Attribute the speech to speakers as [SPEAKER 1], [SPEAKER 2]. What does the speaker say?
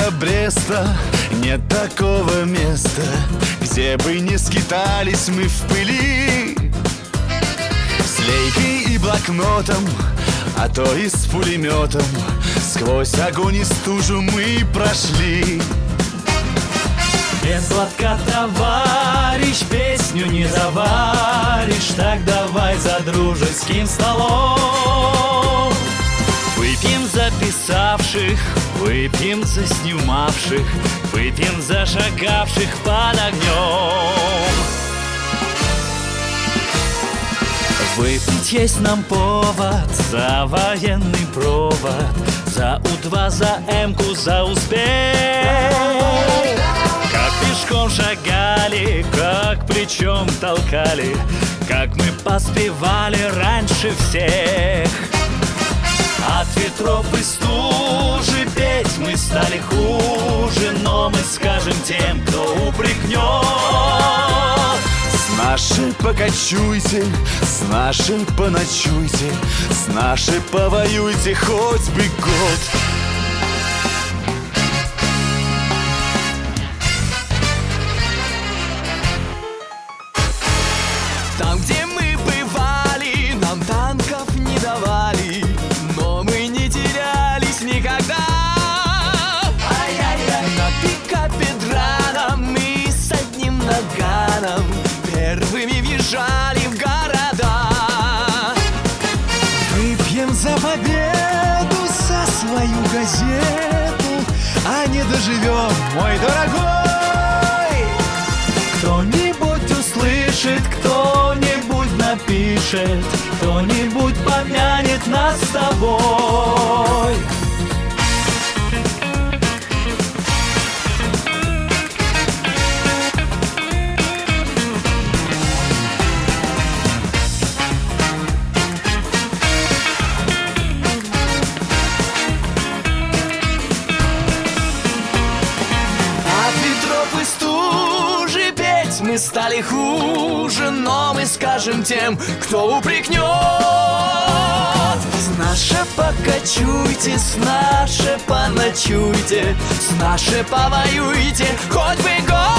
[SPEAKER 1] до Бреста нет такого места, где бы не скитались мы в пыли. С лейкой и блокнотом, а то и с пулеметом, сквозь огонь и стужу мы прошли.
[SPEAKER 2] Без глотка, товарищ, песню не заваришь. Так давай за дружеским столом. Выпьем за писавших, выпьем за снимавших, выпьем за шагавших под огнем. Выпить есть нам повод за военный провод, за У-2, за М-ку, за успех. Как пешком шагали, как плечом толкали, как мы поспевали раньше всех. От ветров и стужи петь мы стали хуже, но мы скажем тем, кто упрекнет.
[SPEAKER 1] С нашей покачуйте, с нашей поночуйте, с нашей повоюйте хоть бы год.
[SPEAKER 2] Там, где мы бывали, нам танков не давали, но мы не терялись никогда. На пикапе драном мы с одним наганом первыми въезжали в города.
[SPEAKER 1] Выпьем за победу, за свою газету, а не доживем, мой дорогой.
[SPEAKER 2] Кто-нибудь услышит, кто-нибудь напишет, кто-нибудь помянет нас с тобой. Мы стали хуже, но мы скажем тем, кто упрекнет. С наше покачуйте, с наше поночуйте, с наше повоюйте хоть бы год.